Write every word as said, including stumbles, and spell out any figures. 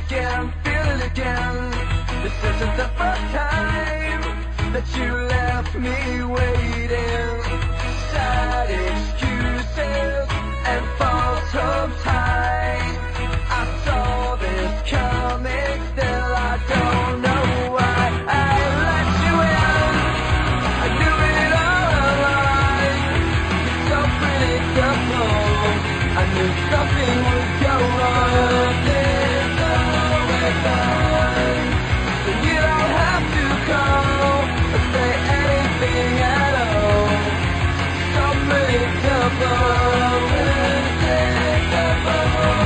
again, feel it again. This isn't the first time.